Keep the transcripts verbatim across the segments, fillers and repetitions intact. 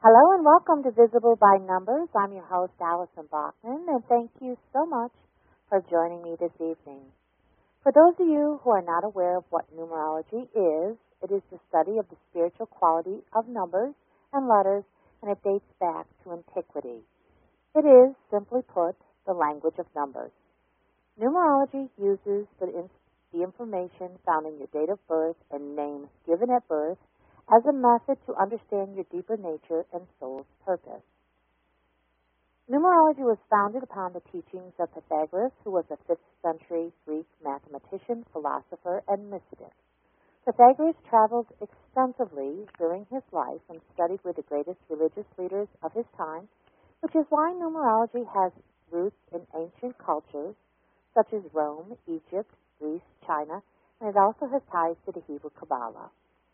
Hello and welcome to Visible by Numbers. I'm your host, Allison Bachman, and thank you so much for joining me this evening. For those of you who are not aware of what numerology is, it is the study of the spiritual quality of numbers and letters, and it dates back to antiquity. It is, simply put, the language of numbers. Numerology uses the, in- the information found in your date of birth and name given at birth as a method to understand your deeper nature and soul's purpose. Numerology was founded upon the teachings of Pythagoras, who was a fifth century Greek mathematician, philosopher, and mystic. Pythagoras traveled extensively during his life and studied with the greatest religious leaders of his time, which is why numerology has roots in ancient cultures such as Rome, Egypt, Greece, China, and it also has ties to the Hebrew Kabbalah.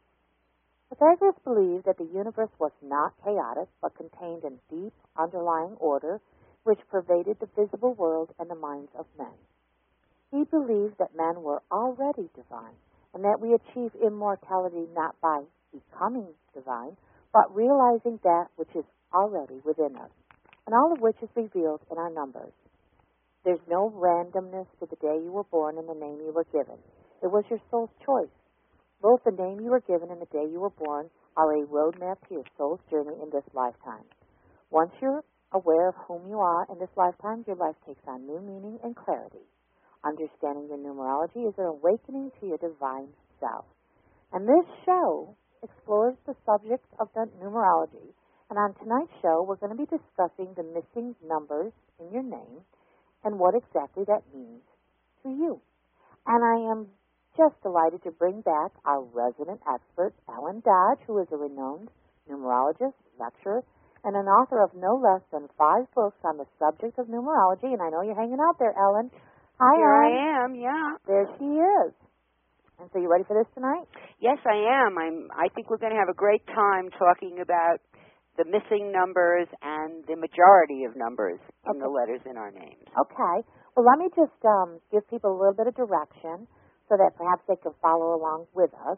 Pythagoras believed that the universe was not chaotic, but contained a deep underlying order which pervaded the visible world and the minds of men. He believed that men were already divine, and that we achieve immortality not by becoming divine, but realizing that which is already within us, and all of which is revealed in our numbers. There's no randomness to the day you were born and the name you were given. It was your soul's choice. Both the name you were given and the day you were born are a roadmap to your soul's journey in this lifetime. Once you're aware of whom you are in this lifetime, your life takes on new meaning and clarity. Understanding your numerology is an awakening to your divine self. And this show explores the subject of the numerology. And on tonight's show, we're going to be discussing the missing numbers in your name and what exactly that means to you. And I am just delighted to bring back our resident expert, Ellen Dodge, who is a renowned numerologist, lecturer, and an author of no less than five books on the subject of numerology. And I know you're hanging out there, Ellen. Hi, Here Ellen. I am, yeah. There she is. And so you ready for this tonight? Yes, I am. I'm. I think we're going to have a great time talking about the missing numbers and the majority of numbers in Okay. the letters in our names. Okay. Well, let me just um, give people a little bit of direction, so that perhaps they can follow along with us.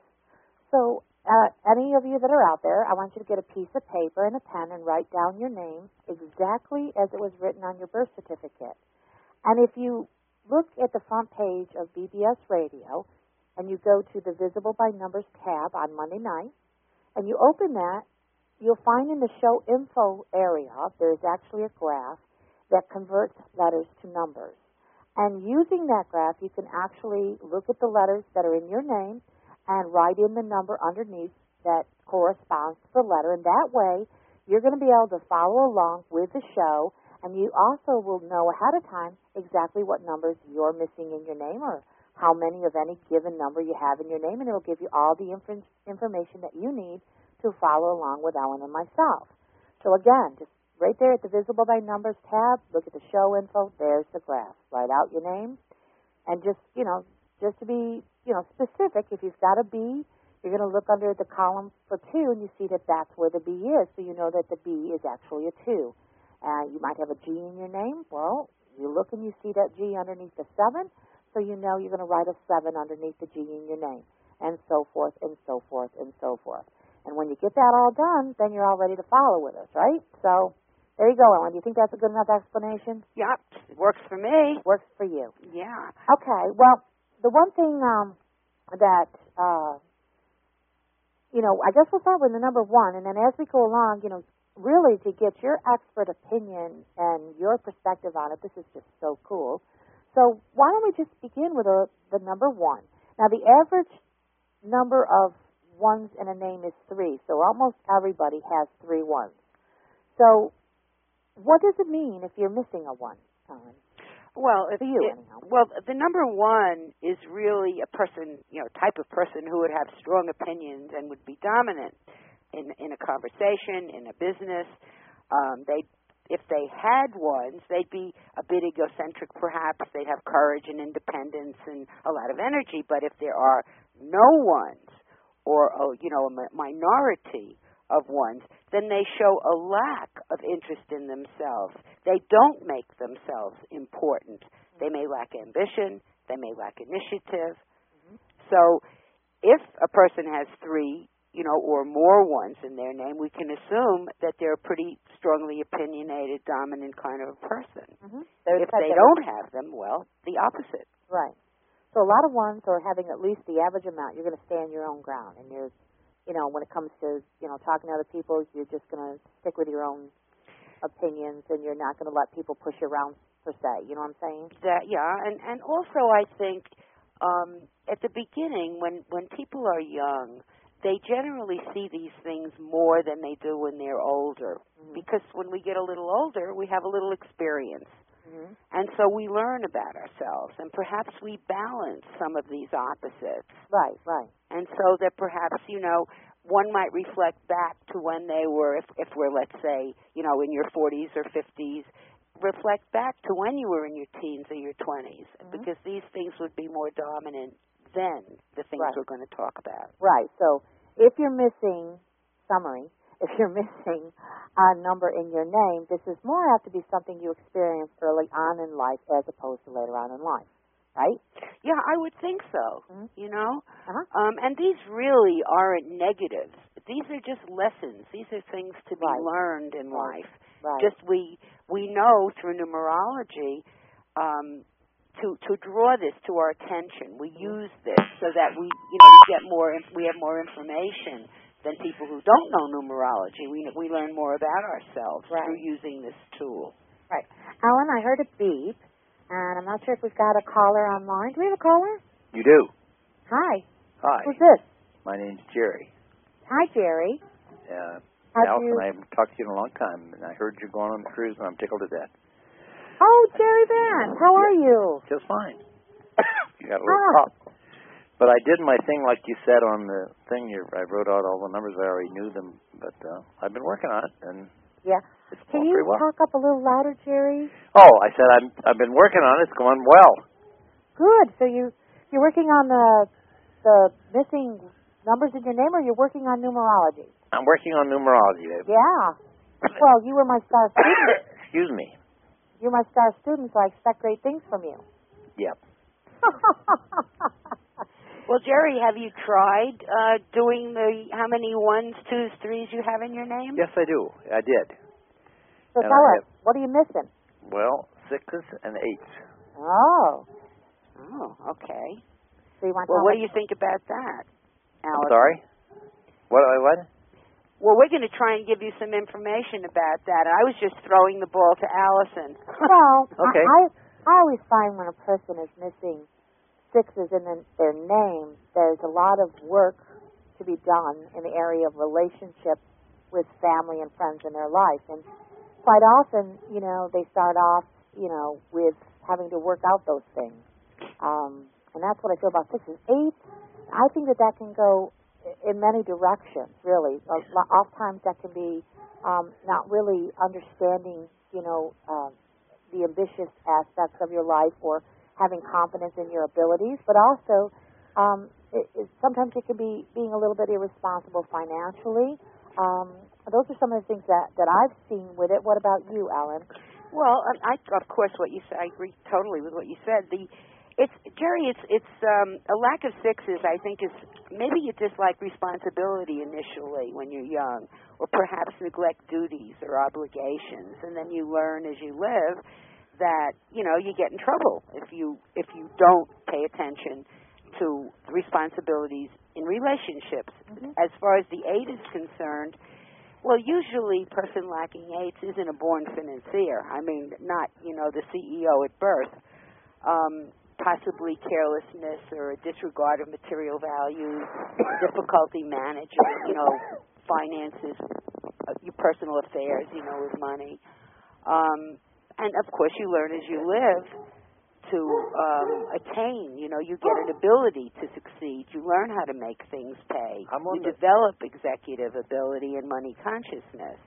So uh, any of you that are out there, I want you to get a piece of paper and a pen and write down your name exactly as it was written on your birth certificate. And if you look at the front page of B B S Radio and you go to the Visible by Numbers tab on Monday night, and you open that, you'll find in the show info area there's actually a graph that converts letters to numbers. And using that graph, you can actually look at the letters that are in your name and write in the number underneath that corresponds to the letter. And that way, you're going to be able to follow along with the show, and you also will know ahead of time exactly what numbers you're missing in your name or how many of any given number you have in your name, and it will give you all the inf- information that you need to follow along with Ellen and myself. So again, just right there at the Visible by Numbers tab, look at the show info, there's the graph. Write out your name, and just, you know, just to be, you know, specific, if you've got a B, you're going to look under the column for two, and you see that that's where the B is, so you know that the B is actually a two. Uh, you might have a G in your name. Well, you look and you see that G underneath the seven, so you know you're going to write a seven underneath the G in your name, and so forth, and so forth, and so forth. And when you get that all done, then you're all ready to follow with us, right? So there you go, Ellen. Do you think that's a good enough explanation? Yep, it works for me. Works for you. Yeah. Okay. Well, the one thing um, that, uh, you know, I guess we'll start with the number one, and then as we go along, you know, really to get your expert opinion and your perspective on it, this is just so cool. So why don't we just begin with a, the number one? Now, the average number of ones in a name is three, so almost everybody has three ones. So what does it mean if you're missing a one, Ellen? Well, if For you, it, anyhow. well, the number one is really a person, you know, type of person who would have strong opinions and would be dominant in in a conversation, in a business. Um, they, if they had ones, they'd be a bit egocentric, perhaps. They'd have courage and independence and a lot of energy. But if there are no ones, or oh, you know, a minority of ones, then they show a lack of interest in themselves. They don't make themselves important. They may lack ambition. They may lack initiative. Mm-hmm. So if a person has three, you know, or more ones in their name, we can assume that they're a pretty strongly opinionated, dominant kind of a person. Mm-hmm. If they don't have them, well, the opposite. Right. So a lot of ones are having at least the average amount. You're going to stand your own ground, and you're, you know, when it comes to, you know, talking to other people, you're just going to stick with your own opinions, and you're not going to let people push you around per se. You know what I'm saying? That yeah, and and also I think um, at the beginning, when when people are young, they generally see these things more than they do when they're older. Mm-hmm. Because when we get a little older, we have a little experience. Mm-hmm. And so we learn about ourselves, and perhaps we balance some of these opposites. Right, right. And so that perhaps, you know, one might reflect back to when they were, if, if we're, let's say, you know, in your forties or fifties, reflect back to when you were in your teens or your twenties, mm-hmm. because these things would be more dominant than the things right. we're going to talk about. Right. So if you're missing, summary, if you're missing a number in your name, this is more apt to be something you experience early on in life as opposed to later on in life, right? Yeah, I would think so, mm-hmm. you know. Uh-huh. Um, and these really aren't negatives. These are just lessons. These are things to be right. learned in right. life. Right. Just we we know through numerology um, to to draw this to our attention. We use this so that we you know get more we have more information than people who don't know numerology. We we learn more about ourselves right. through using this tool. Right. Alan, I heard a beep, and I'm not sure if we've got a caller online. Do we have a caller? You do. Hi. Hi. Who's this? My name's Jerry. Hi, Jerry. Uh, How'd Alison, you... I haven't talked to you in a long time, and I heard you're going on the cruise, and I'm tickled to death. Oh, Jerry Van, how are you? Just fine. You got a little ah. cough. But I did my thing like you said on the thing. You, I wrote out all the numbers. I already knew them, but uh, I've been working on it, and yeah. it's Can going you pretty well. talk up a little louder, Jerry? Oh, I said I'm, I've been working on it. It's going well. Good. So you, you're working on the the missing numbers in your name, or you're working on numerology? I'm working on numerology, baby. Yeah. Well, you were my star student. Excuse me. You're my star student, so I expect great things from you. Yep. Well, Jerry, have you tried uh, doing the how many ones, twos, threes you have in your name? Yes, I do. I did. So and tell I us, have, what are you missing? Well, sixes and eights. Oh. Oh, okay. So you want well, to what do you think about that, Allison? I'm sorry? What? What? Well, we're going to try and give you some information about that. I was just throwing the ball to Allison. Well, okay. I, I always find when a person is missing sixes in the, their name, there's a lot of work to be done in the area of relationships with family and friends in their life. And quite often, you know, they start off, you know, with having to work out those things. Um, and that's what I feel about sixes. Eight, I think that that can go in many directions, really. Oftentimes that can be um, not really understanding, you know, uh, the ambitious aspects of your life or having confidence in your abilities, but also um, it, it, sometimes it can be being a little bit irresponsible financially. Um, those are some of the things that, that I've seen with it. What about you, Alan? Well, I, of course, what you said, I agree totally with what you said. The It's Jerry. It's it's um, a lack of sixes. I think is maybe you dislike responsibility initially when you're young, or perhaps neglect duties or obligations, and then you learn as you live that you know you get in trouble if you if you don't pay attention to responsibilities in relationships. Mm-hmm. As far as the eight is concerned, well, usually a person lacking eights isn't a born financier. I mean, not you know the C E O at birth. Um, possibly carelessness or a disregard of material values, difficulty managing, you know, finances, uh, your personal affairs, you know, with money. Um, and, of course, you learn as you live to um, attain, you know, you get an ability to succeed. You learn how to make things pay. You the... develop executive ability and money consciousness.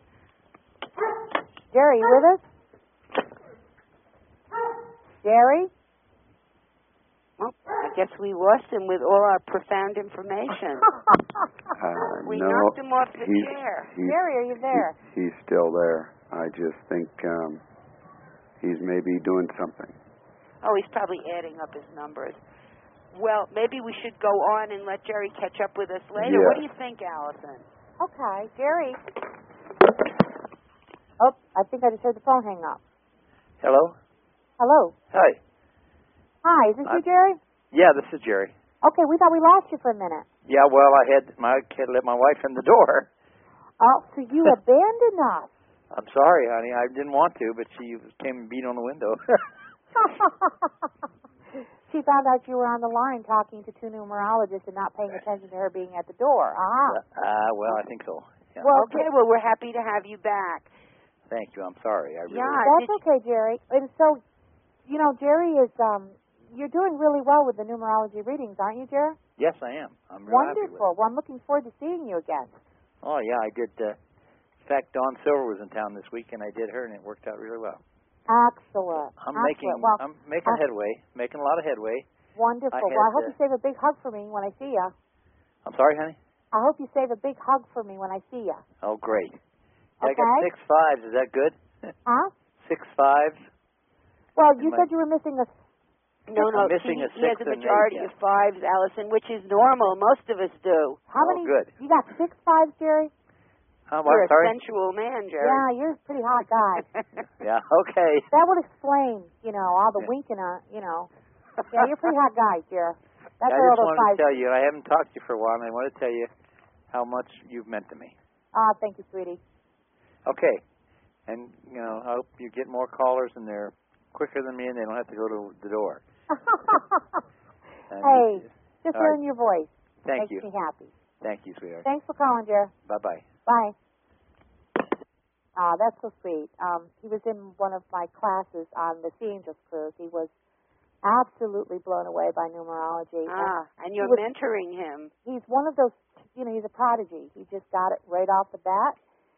Jerry, you with us? Jerry? Well, I guess we lost him with all our profound information. uh, we no, knocked him off the he's, chair. He's, Jerry, are you there? He, he's still there. I just think um, he's maybe doing something. Oh, he's probably adding up his numbers. Well, maybe we should go on and let Jerry catch up with us later. Yeah. What do you think, Allison? Okay, Jerry. Oh, I think I just heard the phone hang up. Hello? Hello. Hi. Hi, is this I- you, Jerry? Yeah, this is Jerry. Okay, we thought we lost you for a minute. Yeah, well, I had my kid let my wife in the door. Oh, so you abandoned us. I'm sorry, honey. I didn't want to, but she came and beat on the window. She found out you were on the line talking to two numerologists and not paying attention to her being at the door. Ah. Uh, well, I think so. Yeah. Well, Okay, well, we're happy to have you back. Thank you. I'm sorry. I really. Yeah. that's did- okay, Jerry. And so, you know, Jerry is, um, you're doing really well with the numerology readings, aren't you, Jerry? Yes, I am. I'm real happy with it. Wonderful. Well, I'm looking forward to seeing you again. Oh yeah, I did. Uh, in fact, Dawn Silver was in town this week, and I did her, and it worked out really well. Excellent. I'm Excellent. making. Well, I'm making uh, headway. Making a lot of headway. wonderful. I well, I had, hope uh, you save a big hug for me when I see you. I'm sorry, honey. I hope you save a big hug for me when I see you. Oh, great. Yeah, I got Okay. six fives. Is that good? Huh? Six fives. Well, you Am said I- you were missing a. No, no, I'm missing he, a he has six a and majority eight, of fives, Allison, which is normal. Most of us do. How Oh, many? good. You got six fives, Jerry? Huh, You're what? a Sorry. sensual man, Jerry. Yeah, you're a pretty hot guy. Yeah. Okay. That would explain, you know, all the Yeah. winking, uh, you know. Yeah, you're a pretty hot guy, Jerry. That's I where just all those wanted fives. to tell you, I haven't talked to you for a while, and I want to tell you how much you've meant to me. Ah, thank you, sweetie. Okay. And, you know, I hope you get more callers, and they're quicker than me, and they don't have to go to the door. And Hey, you- just all right. hearing your voice Thank makes you. me happy. Thank you, sweetheart. Thanks for calling, Jerry. Bye-bye. Bye. Ah, that's so sweet. Um, he was in one of my classes on the Sea Angels cruise. He was absolutely blown away by numerology. Ah, and you're he was- mentoring him. He's one of those, you know, he's a prodigy. He just got it right off the bat.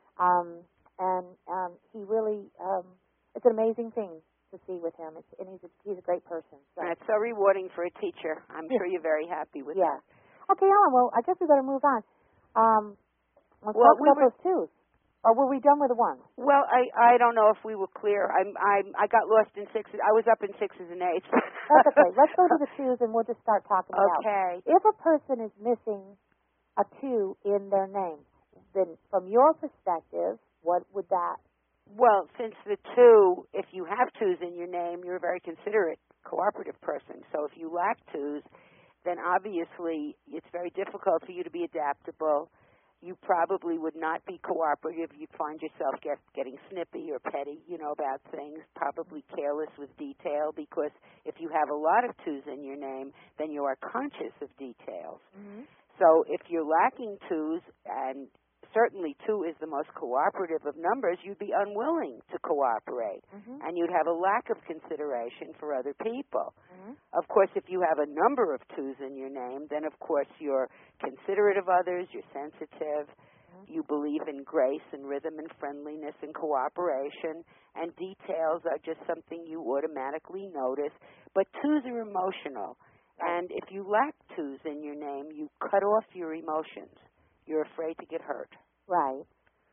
Um, and um, he really, um, it's an amazing thing to see with him. It's, and he's a, he's a great person. So. And it's so rewarding for a teacher. I'm Yeah. sure you're very happy with Yeah. that. Okay, Alan, well, I guess we better move on. Um, let's Well, talk we about were- those twos. Or were we done with the ones? Well, I I don't know if we were clear. I'm I'm I got lost in sixes. I was up in sixes and eights. That's okay. Let's go to the twos and we'll just start talking about it. Okay. If a person is missing a two in their name, then from your perspective, what would that? Well, since the two, if you have twos in your name, you're a very considerate, cooperative person. So if you lack twos, then obviously it's very difficult for you to be adaptable. You probably would not be cooperative. You'd find yourself get, getting snippy or petty, you know, about things, probably careless with detail, because if you have a lot of twos in your name, then you are conscious of details. Mm-hmm. So if you're lacking twos, and certainly two is the most cooperative of numbers, you'd be unwilling to cooperate, Mm-hmm. and you'd have a lack of consideration for other people. Mm-hmm. Of course, if you have a number of twos in your name, then of course you're considerate of others, you're sensitive, Mm-hmm. you believe in grace and rhythm and friendliness and cooperation, and details are just something you automatically notice. But twos are emotional, and if you lack twos in your name, you cut off your emotions. You're afraid to get hurt. Right.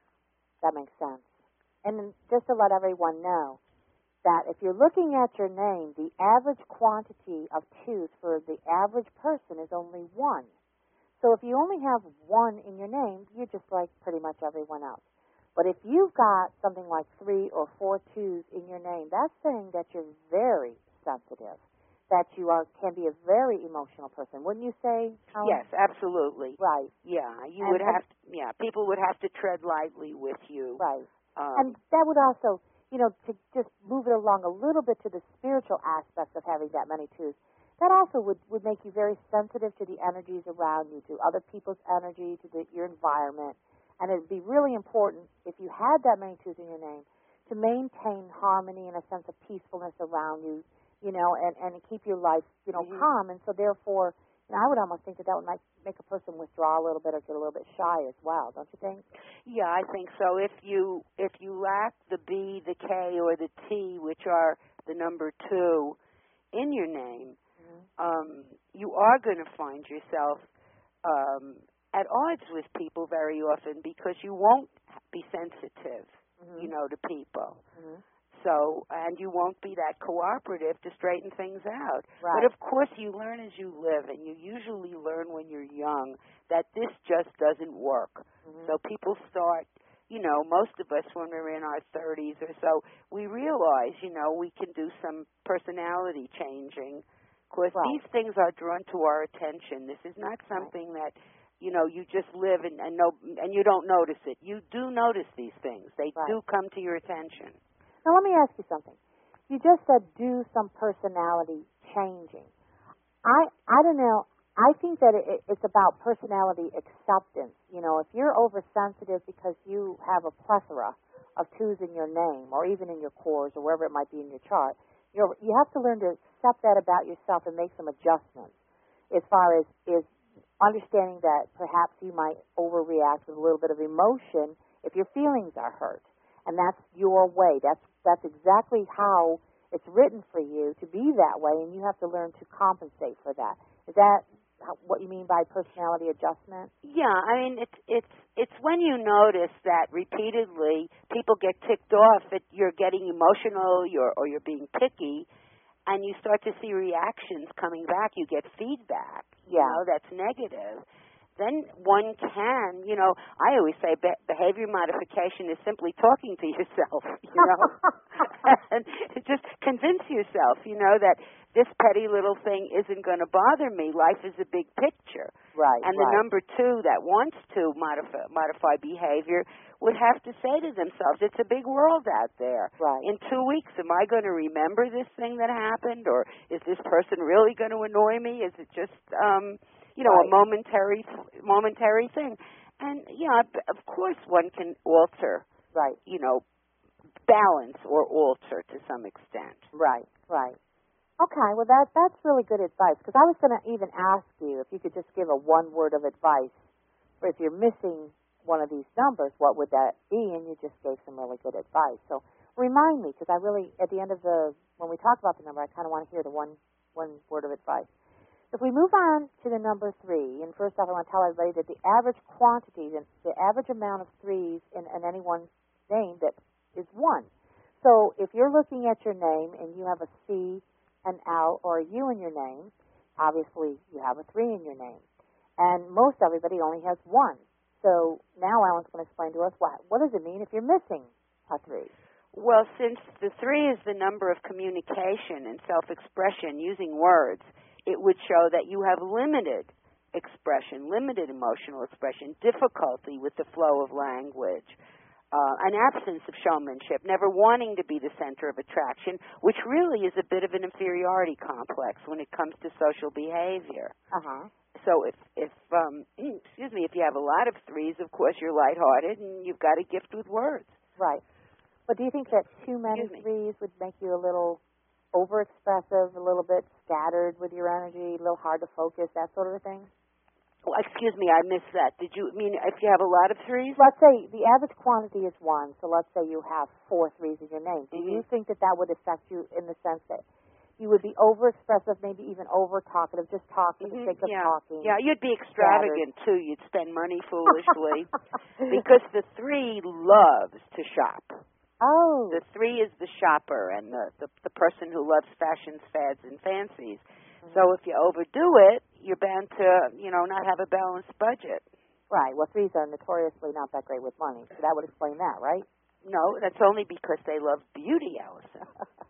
That makes sense. And then just to let everyone know that if you're looking at your name, the average quantity of twos for the average person is only one. So if you only have one in your name, you're just like pretty much everyone else. But if you've got something like three or four twos in your name, that's saying that you're very sensitive, that you are can be a very emotional person. Wouldn't you say, Helen? Yes, absolutely. Right, Yeah, you And- would and- have. To, yeah, people would have to tread lightly with you. right. Um, And that would also, you know, to just move it along a little bit to the spiritual aspects of having that many twos, that also would, would make you very sensitive to the energies around you, to other people's energy, to the, your environment. And it would be really important, if you had that many twos in your name, to maintain harmony and a sense of peacefulness around you, you know, and, and keep your life, you know, Mhm. calm. And so therefore, you know, I would almost think that that would might make a person withdraw a little bit or get a little bit shy as well, don't you think? Yeah, I think so. If you if you lack the B, the K, or the T, which are the number two in your name, Mm-hmm. um, you are going to find yourself um, at odds with people very often because you won't be sensitive, Mm-hmm. you know, to people. Mm-hmm. So, and you won't be that cooperative to straighten things out. Right. But of course, you learn as you live, and you usually learn when you're young that this just doesn't work. Mm-hmm. So people start, you know, most of us when we're in our thirties or so, we realize, you know, we can do some personality changing. Of course, Right. these things are drawn to our attention. This is not something right. that, you know, you just live and, and, no, and you don't notice it. You do notice these things. They right. do come to your attention. Now, let me ask you something. You just said do some personality changing. I I don't know. I think that it, it's about personality acceptance. You know, if you're oversensitive because you have a plethora of twos in your name or even in your cores or wherever it might be in your chart, you're, you have to learn to accept that about yourself and make some adjustments as far as is understanding that perhaps you might overreact with a little bit of emotion if your feelings are hurt. And that's your way. That's that's exactly how it's written for you to be that way, and you have to learn to compensate for that. Is that what you mean by personality adjustment? Yeah, I mean it's it's it's when you notice that repeatedly people get ticked off that you're getting emotional, you're or you're being picky, and you start to see reactions coming back. You get feedback, you Yeah. know, that's negative. Then one can, you know, I always say be- behavior modification is simply talking to yourself, you know, and just convince yourself, you know, that this petty little thing isn't going to bother me. Life is a big picture. Right, And the right. number two that wants to modify, modify behavior would have to say to themselves, it's a big world out there. Right. In two weeks, am I going to remember this thing that happened? Or is this person really going to annoy me? Is it just... um you know, right. a momentary momentary thing. And, yeah, of course one can alter, right. you know, balance or alter to some extent. Right, right. Okay, well, that that's really good advice, because I was going to even ask you if you could just give a one word of advice for if you're missing one of these numbers, what would that be? And you just gave some really good advice. So remind me, because I really, at the end of the, when we talk about the number, I kind of want to hear the one one word of advice. If we move on to the number three, and first off I want to tell everybody that the average quantity, the average amount of threes in, in any one name that is one. So if you're looking at your name and you have a C, an L, or a U in your name, obviously you have a three in your name. And most everybody only has one. So now Alan's going to explain to us what, what does it mean if you're missing a three? Well, since the three is the number of communication and self-expression using words, it would show that you have limited expression, limited emotional expression, difficulty with the flow of language, uh, an absence of showmanship, never wanting to be the center of attraction, which really is a bit of an inferiority complex when it comes to social behavior. Uh-huh. So if, if um, excuse me, if you have a lot of threes, of course you're lighthearted and you've got a gift with words. Right. But do you think that too many threes would make you a little overexpressive, a little bit scattered with your energy, a little hard to focus, that sort of a thing? Well, excuse me, I missed that. Did you mean if you have a lot of threes? Let's say the average quantity is one, so let's say you have four threes in your name. Do Mm-hmm. you think that that would affect you in the sense that you would be overexpressive, maybe even over-talkative, just talk for the Mm-hmm. sake of yeah. talking? Yeah, you'd be extravagant, too. You'd spend money foolishly because the three loves to shop. Oh. The three is the shopper and the, the, the person who loves fashions, fads, and fancies. Mm-hmm. So if you overdo it, you're bound to, you know, not have a balanced budget. Right. Well, threes are notoriously not that great with money, so that would explain that, right? No, that's only because they love beauty, Allison.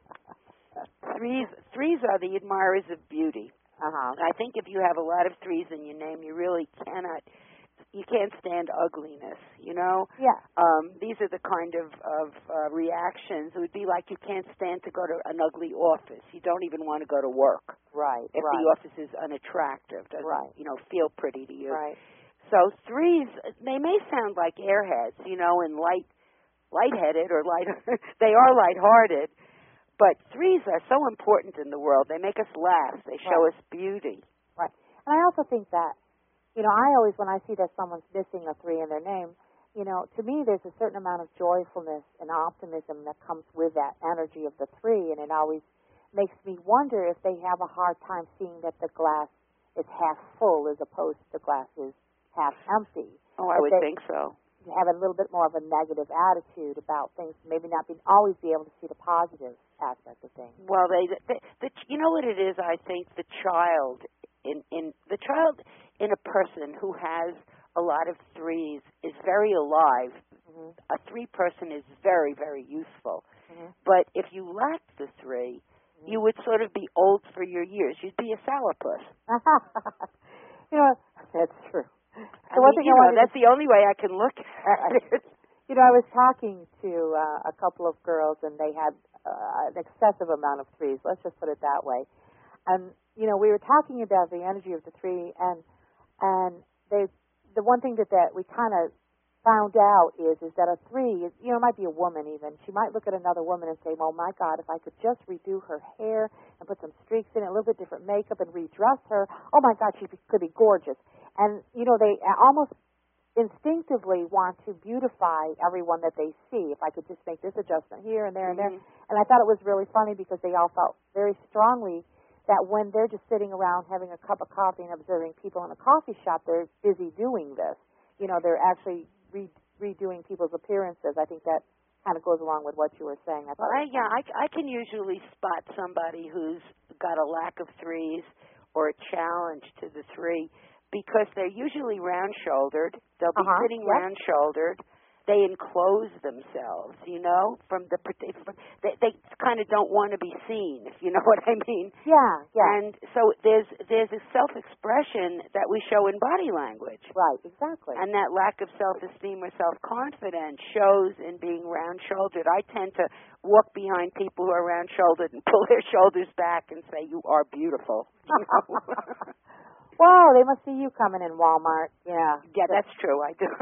threes, threes are the admirers of beauty. Uh-huh. I think if you have a lot of threes in your name, you really cannot... You can't stand ugliness, you know? Yeah. Um, these are the kind of, of uh, reactions. It would be like you can't stand to go to an ugly office. You don't even want to go to work. Right, if right. the office is unattractive, doesn't, right. you know, feel pretty to you. Right. So threes, they may sound like airheads, you know, and light, lightheaded or light, they are lighthearted, but threes are so important in the world. They make us laugh. They show right. us beauty. Right. And I also think that, you know, I always, when I see that someone's missing a three in their name, you know, to me there's a certain amount of joyfulness and optimism that comes with that energy of the three, and it always makes me wonder if they have a hard time seeing that the glass is half full as opposed to the glass is half empty. Oh, I If would they, think so. have a little bit more of a negative attitude about things, maybe not being always be able to see the positive aspect of things. Well, they, they the, you know what it is. I think the child in in the child in a person who has a lot of threes is very alive. Mm-hmm. A three person is very, very useful. Mm-hmm. But if you lacked the three, mm-hmm. you would sort of be old for your years. You'd be a sourpuss. You know, that's true. I mean, you know, that's to... the only way I can look at it. You know, I was talking to uh, a couple of girls, and they had uh, an excessive amount of threes. Let's just put it that way. And you know, we were talking about the energy of the three, and and they, the one thing that that we kind of found out is is that a three, is, you know, it might be a woman even. She might look at another woman and say, "Oh my God, if I could just redo her hair and put some streaks in it, a little bit different makeup, and redress her, oh my God, she could be gorgeous." And you know, they almost instinctively want to beautify everyone that they see. If I could just make this adjustment here and there and mm-hmm. there. And I thought it was really funny because they all felt very strongly that when they're just sitting around having a cup of coffee and observing people in a coffee shop, they're busy doing this. You know, they're actually re- redoing people's appearances. I think that kind of goes along with what you were saying. I well, I, yeah, I, I can usually spot somebody who's got a lack of threes or a challenge to the three because they're usually round-shouldered. They'll be uh-huh. sitting yep. round-shouldered. They enclose themselves, you know, from the they, they kind of don't want to be seen, if you know what I mean. Yeah, yeah. And so there's there's a self-expression that we show in body language. Right, exactly. And that lack of self-esteem or self-confidence shows in being round-shouldered. I tend to walk behind people who are round-shouldered and pull their shoulders back and say, "You are beautiful." You know? Wow, they must see you coming in Walmart. Yeah. Yeah, that's true. I do.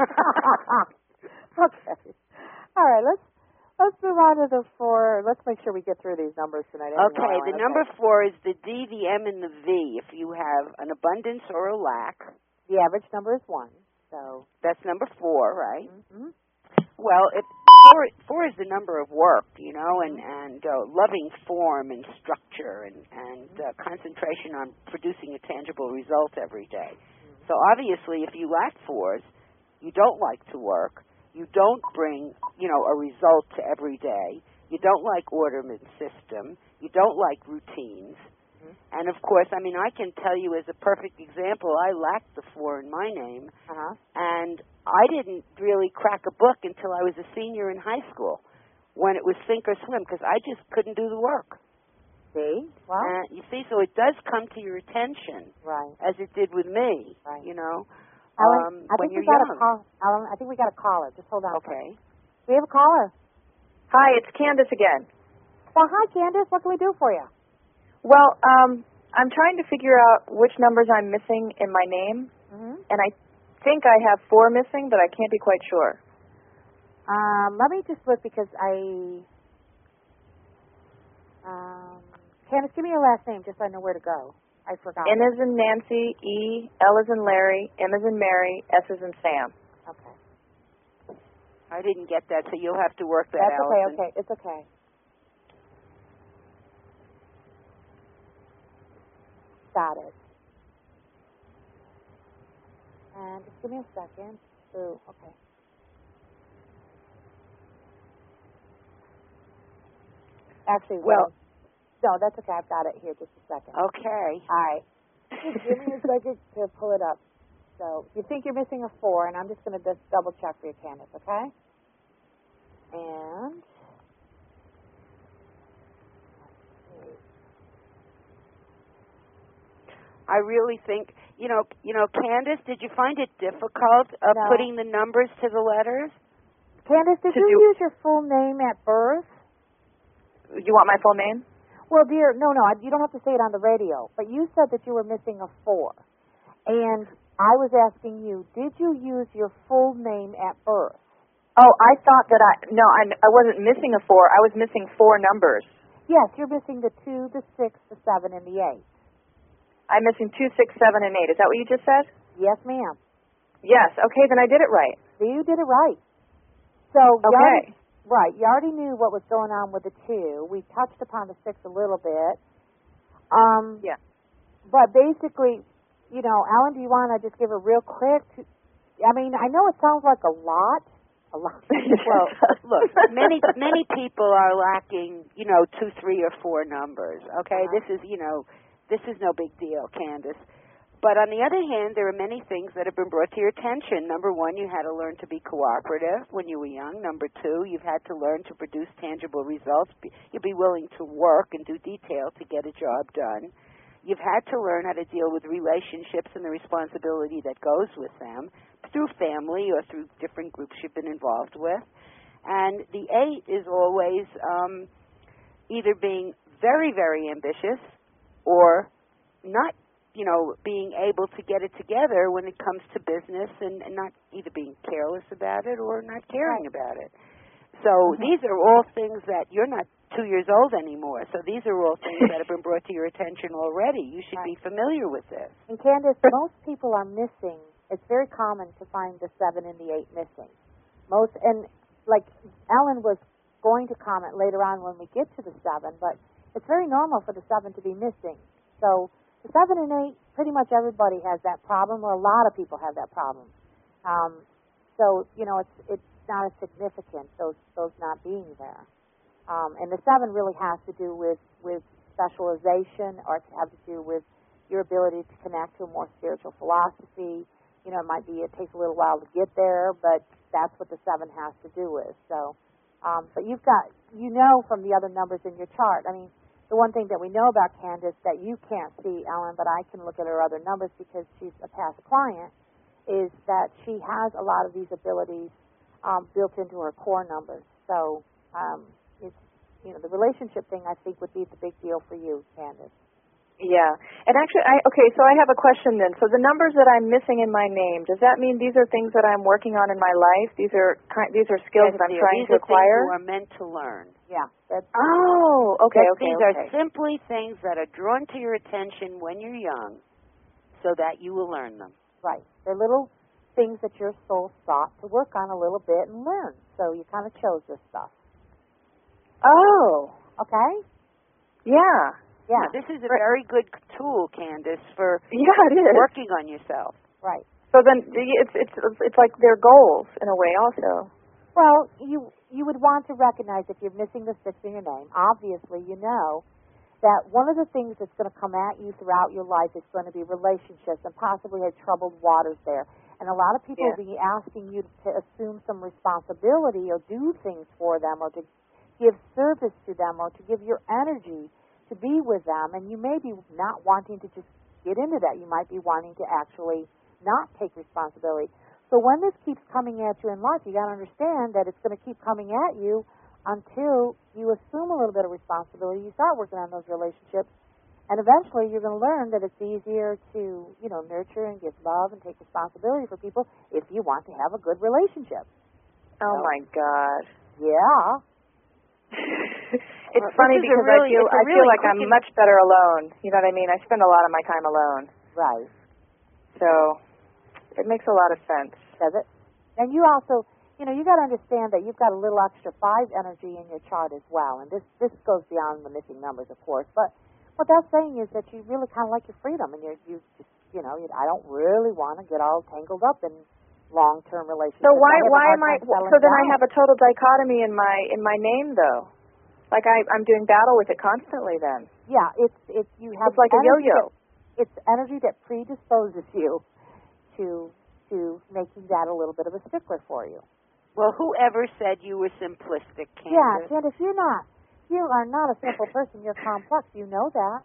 Okay. All right, let's let's move on to the four. Let's make sure we get through these numbers tonight. Okay, the number say. four is the D, the M, and the V. If you have an abundance or a lack. The average number is one, so. That's number four, right? Mm-hmm. Well, if four, four is the number of work, you know, and, and uh, loving form and structure and, and uh, concentration on producing a tangible result every day. Mm-hmm. So obviously, if you lack fours, you don't like to work. You don't bring, you know, a result to every day. You don't like order and system. You don't like routines. Mm-hmm. And, of course, I mean, I can tell you as a perfect example, I lacked the four in my name. Uh-huh. And I didn't really crack a book until I was a senior in high school when it was sink or swim because I just couldn't do the work. See? Well. Uh, you see, so it does come to your attention. Right. As it did with me, right. you know. Ellen, um, I when think you're we got young. a call. Ellen, I think we got a caller. Just hold on. Okay. We have a caller. Hi, it's Candace again. Well, hi, Candace. What can we do for you? Well, um, I'm trying to figure out which numbers I'm missing in my name, mm-hmm. and I think I have four missing, but I can't be quite sure. Um, let me just look because I. Um, Candace, give me your last name just so I know where to go. I forgot. N as in Nancy, E, L as in Larry, M as in Mary, S as in Sam. Okay. I didn't get that, so you'll have to work that That's out. okay, okay. It's okay. Got it. And just give me a second. Ooh, okay. Actually, well, no, that's okay. I've got it here. Just a second. Okay. All right. Give me a second to pull it up. So you think you're missing a four, and I'm just going to just double check for you, Candace, okay? And I really think, you know, you know, Candace, did you find it difficult uh, no. putting the numbers to the letters? Candace, did to you do... use your full name at birth? You want my full name? Well, dear, no, no, you don't have to say it on the radio. But you said that you were missing a four, and I was asking you, did you use your full name at birth? Oh, I thought that I no, I I wasn't missing a four. I was missing four numbers. Yes, you're missing the two, the six, the seven, and the eight. I'm missing two, six, seven, and eight. Is that what you just said? Yes, ma'am. Yes. Okay, then I did it right. You did it right. So okay. You already, right. You already knew what was going on with the two. We touched upon the six a little bit. Um, yeah. But basically, you know, Alan, do you want to just give a real quick? I mean, I know it sounds like a lot, A lot. Well, look, many many people are lacking, you know, two, three, or four numbers. Okay, Uh-huh. this is, you know, this is no big deal, Candace. But on the other hand, there are many things that have been brought to your attention. Number one, you had to learn to be cooperative when you were young. Number two, you've had to learn to produce tangible results. You'll be willing to work and do detail to get a job done. You've had to learn how to deal with relationships and the responsibility that goes with them through family or through different groups you've been involved with. And the eight is always um, either being very, very ambitious or not, you know, being able to get it together when it comes to business and, and not either being careless about it or not caring Right. about it. So Mm-hmm. these are all things that you're not two years old anymore. So these are all things that have been brought to your attention already. You should Right. be familiar with this. And Candace, most people are missing. It's very common to find the seven and the eight missing. Most, and like Ellen was going to comment later on when we get to the seven, but it's very normal for the seven to be missing. So the seven and eight, pretty much everybody has that problem, or a lot of people have that problem. Um, so you know, it's it's not as significant those those not being there. Um, and the seven really has to do with with specialization, or it has to do with your ability to connect to a more spiritual philosophy. You know, it might be, it takes a little while to get there, but that's what the seven has to do with. So, um, but you've got, you know from the other numbers in your chart, I mean, the one thing that we know about Candace that you can't see, Ellen, but I can look at her other numbers because she's a past client, is that she has a lot of these abilities um, built into her core numbers. So, um, it's, you know, the relationship thing, I think, would be the big deal for you, Candace. Yeah. And actually, I okay, so I have a question then. So the numbers that I'm missing in my name, does that mean these are things that I'm working on in my life? These are ki- these are skills Yes, that I'm dear. trying these to are acquire? Things you are meant to learn. Yeah. That's, Oh, okay, That okay, These okay. are simply things that are drawn to your attention when you're young so that you will learn them. right. They're little things that your soul sought to work on a little bit and learn. So you kind of chose this stuff. Oh, Okay? yeah. Yeah. Now, this is a very good tool, Candace, for Yeah, it is. working on yourself. Right. So then it's it's it's like their goals in a way also. Well, you you would want to recognize if you're missing the six in your name, obviously you know that one of the things that's going to come at you throughout your life is going to be relationships and possibly have troubled waters there. And a lot of people Yeah. will be asking you to assume some responsibility or do things for them or to give service to them or to give your energy to be with them. And you may be not wanting to just get into that. You might be wanting to actually not take responsibility. So when this keeps coming at you in life, you got to understand that it's going to keep coming at you until you assume a little bit of responsibility. You start working on those relationships, and eventually you're going to learn that it's easier to, you know, nurture and give love and take responsibility for people if you want to have a good relationship. Oh So- my God. Yeah. It's Well, funny this is a because really- I feel it's a I feel really like I'm quick and- much better alone. You know what I mean? I spend a lot of my time alone. Right. So it makes a lot of sense. Does it? And you also, you know, you got to understand that you've got a little extra five energy in your chart as well. And this this goes beyond the missing numbers, of course. But what that's saying is that you really kind of like your freedom, and you're you just, you know, you, I don't really want to get all tangled up in long-term relationships. So why I have a why hard am I? time settling So then I down. have a total dichotomy in my in my name though. Like I I'm doing battle with it constantly. Then Yeah, it's it's you have it's like a energy yo-yo. that- It's energy that predisposes you to to making that a little bit of a stickler for you. Well, whoever said you were simplistic, Candace? Yeah, Candace, you're not. You are not a simple person. You're complex. You know that,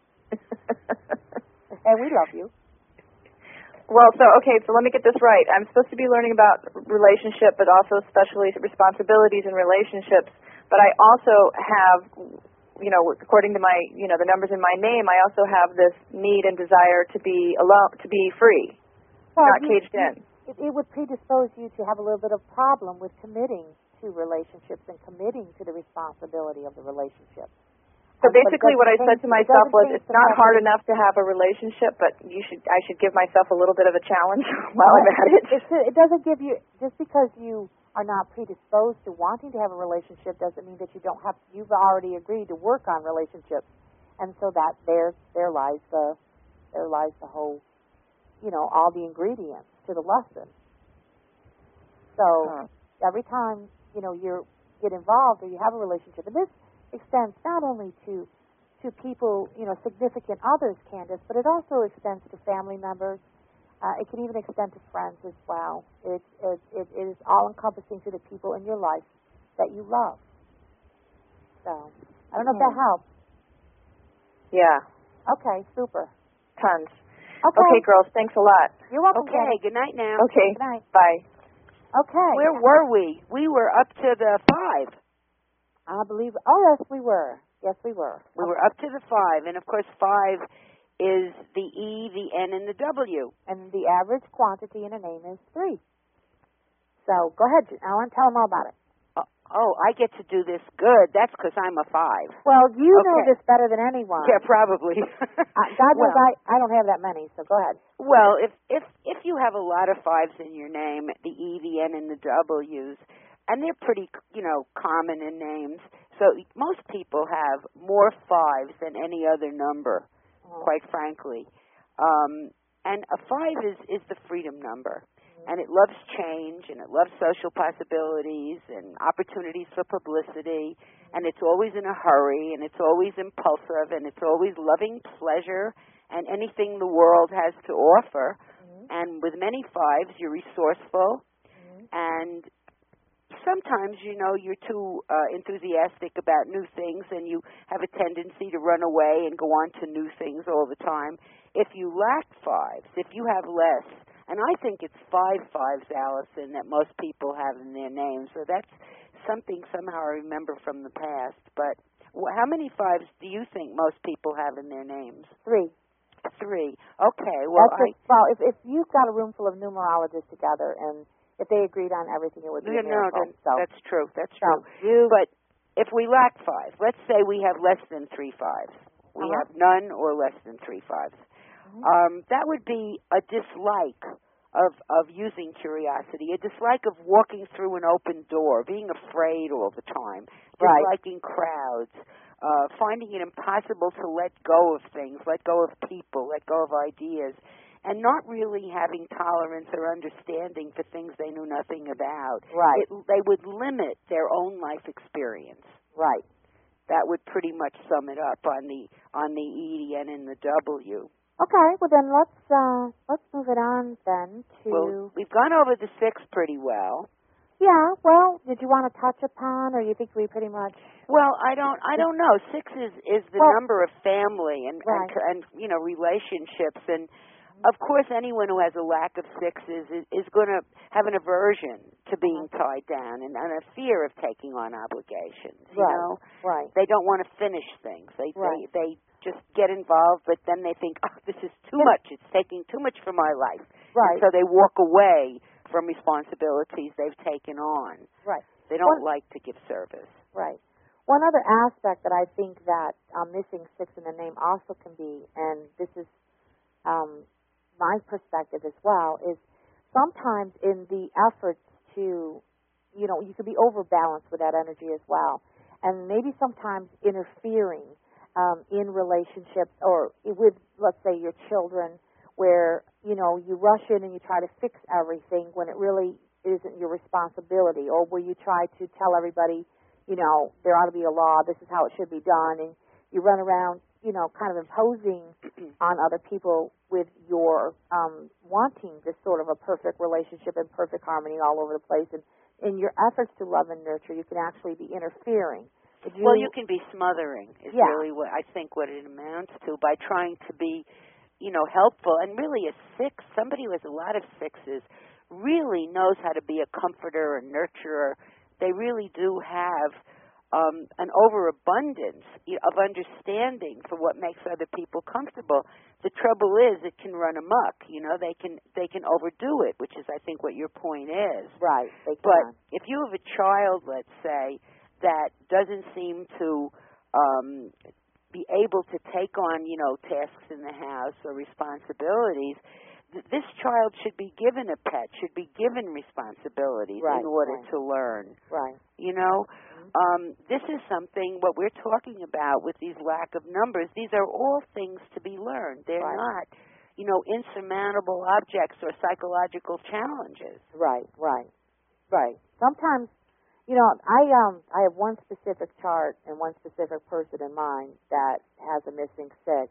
and we love you. Well, so okay, so let me get this right. I'm supposed to be learning about relationship, but also especially responsibilities in relationships. But I also have, you know, according to my, you know, the numbers in my name, I also have this need and desire to be alone, to be free, Well, not you- caged in. It, it would predispose you to have a little bit of problem with committing to relationships and committing to the responsibility of the relationship. So Um, but it basically, what I doesn't said change- to it myself doesn't was, change it's the not fact hard that- enough to have a relationship, but you should, I should give myself a little bit of a challenge while I'm at it. It, it doesn't give you, just because you are not predisposed to wanting to have a relationship doesn't mean that you don't have, you've already agreed to work on relationships. And so that there, there lies the, there lies the whole, you know, all the ingredients to the lesson. So, Huh. every time, you know, you get involved or you have a relationship, and this extends not only to to people, you know, significant others, Candace, but it also extends to family members. Uh, it can even extend to friends as well. It, it, it, it is all-encompassing to the people in your life that you love. So, I don't know mm-hmm. if that helps. Yeah. Okay, super. Tons. Okay. Okay, girls, thanks a lot. You're welcome. Okay, Candace. good night now. Okay. Good night. Bye. Okay. Where were we? We were up to the five. I believe, oh, yes, we were. Yes, we were. We were up to the five, and of course five is the E, the N, and the W. And the average quantity in a name is three. So, go ahead, Ellen, tell them all about it. Oh, I get to do this good. That's because I'm a five. Well, you okay. know this better than anyone. Yeah, probably. uh, God knows well, I, I don't have that many, so go ahead. Well, if, if, if you have a lot of fives in your name, the E, the N, and the W's, and they're pretty, you know, common in names, so most people have more fives than any other number, mm-hmm. quite frankly. Um, and a five is, is the freedom number. And it loves change, and it loves social possibilities and opportunities for publicity, and it's always in a hurry, and it's always impulsive, and it's always loving pleasure and anything the world has to offer. Mm-hmm. And with many fives, you're resourceful, mm-hmm. and sometimes, you know, you're too uh, enthusiastic about new things, and you have a tendency to run away and go on to new things all the time. If you lack fives, if you have less, and I think it's five fives, Allison, that most people have in their names. So that's something somehow I remember from the past. But well, how many fives do you think most people have in their names? Three. Three. Okay. Well, that's I, just, well, if, if you've got a room full of numerologists together, and if they agreed on everything, it would be no, a miracle. No, so, that's true. That's so true. You, but if we lack five, let's say we have less than three fives. We uh-huh. have none or less than three fives. Um, that would be a dislike of of using curiosity, a dislike of walking through an open door, being afraid all the time, disliking right. crowds, uh, finding it impossible to let go of things, let go of people, let go of ideas, and not really having tolerance or understanding for things they knew nothing about. Right. It, they would limit their own life experience. Right. That would pretty much sum it up on the on the E, the N, and the W. Okay, well then let's uh, let's move it on then to. Well, we've gone over the six pretty well. Yeah. Well, did you want to touch upon, or you think we pretty much? Well, I don't. I don't know. Six is is the well, number of family and, right. and and you know relationships, and of course anyone who has a lack of sixes is, is going to have an aversion to being tied down and, and a fear of taking on obligations. You right. know, right? They don't want to finish things. They right. they they just get involved, but then they think, oh, this is too yeah. much. It's taking too much from my life. Right. And so they walk away from responsibilities they've taken on. Right. They don't One, like to give service. Right. One other aspect that I think that um, missing six in the name also can be, and this is um, my perspective as well, is sometimes in the efforts to, you know, you could be overbalanced with that energy as well, and maybe sometimes interfering um, in relationships or with, let's say, your children, where, you know, you rush in and you try to fix everything when it really isn't your responsibility, or where you try to tell everybody, you know, there ought to be a law, this is how it should be done, and you run around, you know, kind of imposing on other people with your um, wanting this sort of a perfect relationship and perfect harmony all over the place. And in your efforts to love and nurture, you can actually be interfering. You, well, you can be smothering is yeah. really what I think what it amounts to, by trying to be, you know, helpful. And really a six, somebody who has a lot of sixes, really knows how to be a comforter and nurturer. They really do have um, an overabundance of understanding for what makes other people comfortable. The trouble is, it can run amok. You know, they can they can overdo it, which is, I think, what your point is. Right. They can. But if you have a child, let's say, that doesn't seem to um, be able to take on, you know, tasks in the house or responsibilities, this child should be given a pet, should be given responsibilities right, in order right. to learn. Right. You know, mm-hmm. um, this is something, what we're talking about with these lack of numbers, these are all things to be learned. They're right. not, you know, insurmountable objects or psychological challenges. Right, right, right. sometimes, you know, I um I have one specific chart and one specific person in mind that has a missing six,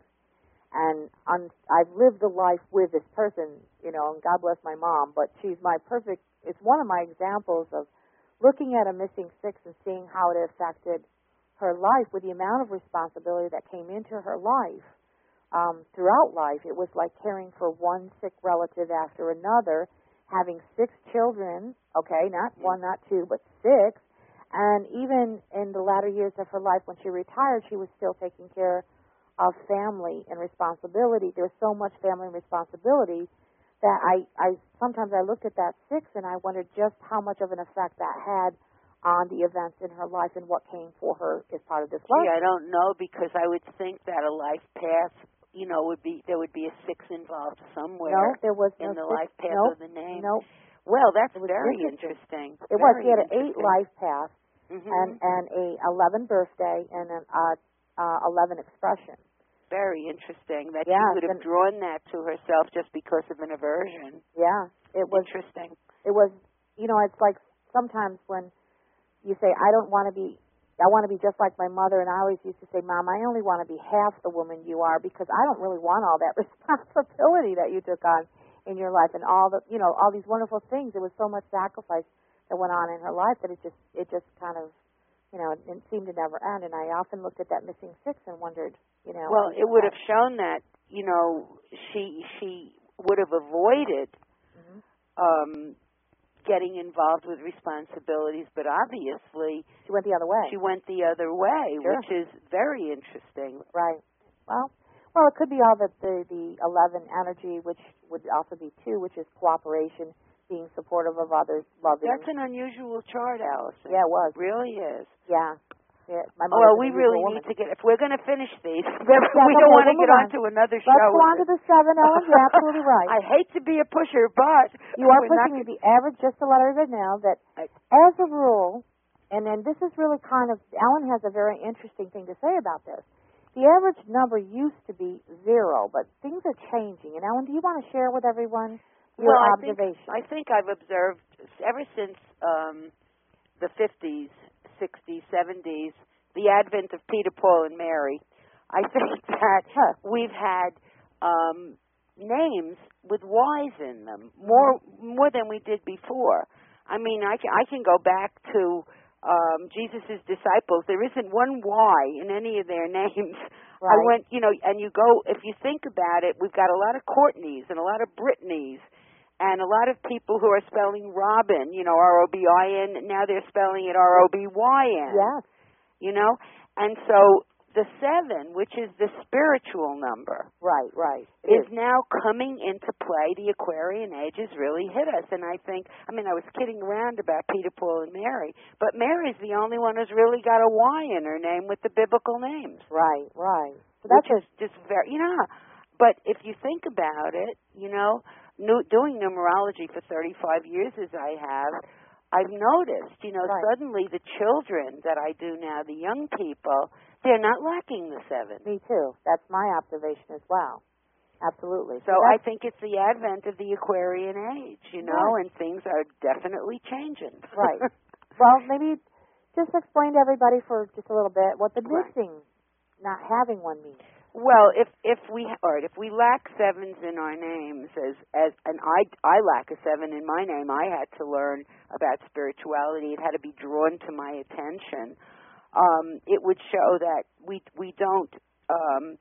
and I'm, I've lived a life with this person, you know, and God bless my mom, but she's my perfect. It's one of my examples of looking at a missing six and seeing how it affected her life with the amount of responsibility that came into her life. Um, throughout life, it was like caring for one sick relative after another, having six children, okay, not one, not two, but six, and even in the latter years of her life when she retired, she was still taking care of family and responsibility. There was so much family and responsibility that I, I sometimes I looked at that six and I wondered just how much of an effect that had on the events in her life and what came for her as part of this life. Gee, I don't know, because I would think that a life path, you know, would be there would be a six involved somewhere. No, there was in no the six, life path nope, of the name. Nope. Well, that's It was very interesting. interesting. It was. Very He had an eight interesting. life path Mm-hmm. and and a eleven birthday and an uh, uh, eleven expression. Very interesting that Yeah, she would have and- drawn that to herself just because of an aversion. Yeah, it was. Interesting. It was. You know, it's like sometimes when you say, "I don't want to be." I want to be just like my mother, and I always used to say, Mom, I only want to be half the woman you are because I don't really want all that responsibility that you took on in your life and all the, you know, all these wonderful things. There was so much sacrifice that went on in her life that it just, it just kind of, you know, it seemed to never end. And I often looked at that missing six and wondered, you know. Well, it would have shown that, you know, she she would have avoided Mm-hmm. um, getting involved with responsibilities, but obviously She went the other way. she went the other way, Sure. which is very interesting. Right. Well, well, it could be all the, the the eleven energy, which would also be two, which is cooperation, being supportive of others, loving. That's an unusual chart, Allison. Yeah, it was. It really is. Yeah. Yeah. My Well, mother's we an really unusual need woman. to get, if we're going to finish these, we Yeah, don't okay, want to we'll get move on to another Let's show. go on to the seven, Ellen. You're absolutely right. I hate to be a pusher, but You are we're not pushing me the average, just to let everybody know that I- as a rule, and then this is really kind of, Ellen has a very interesting thing to say about this. The average number used to be zero, but things are changing. And Ellen, do you want to share with everyone your well, I think, observation? I think I've observed ever since um, the fifties, sixties, seventies, the advent of Peter, Paul, and Mary, I think that Huh. we've had um, names with Y's in them, more more than we did before. I mean, I can, I can go back to um, Jesus' disciples. There isn't one Y in any of their names. Right. I went, you know, and you go, if you think about it, we've got a lot of Courtneys and a lot of Brittany's and a lot of people who are spelling Robin, you know, R O B I N, now they're spelling it R O B Y N. Yes. You know? And so the seven, which is the spiritual number, Right, right. It is now coming into play. The Aquarian age has really hit us. And I think, I mean, I was kidding around about Peter, Paul, and Mary, but Mary's the only one who's really got a Y in her name with the biblical names. Right, right. So that's which is just very, you know, but if you think about it, you know, new, doing numerology for thirty-five years as I have, I've noticed, you know, Right. suddenly the children that I do now, the young people, they're not lacking the seven. me too. That's my observation as well. Absolutely. So I that's, think it's the advent of the Aquarian age, you know, Right. and things are definitely changing. Right. Well, maybe just explain to everybody for just a little bit what the Right. missing, not having one means. Well, if if we all right, if we lack sevens in our names, as as and I I lack a seven in my name, I had to learn about spirituality. It had to be drawn to my attention. Um, it would show that we we don't um,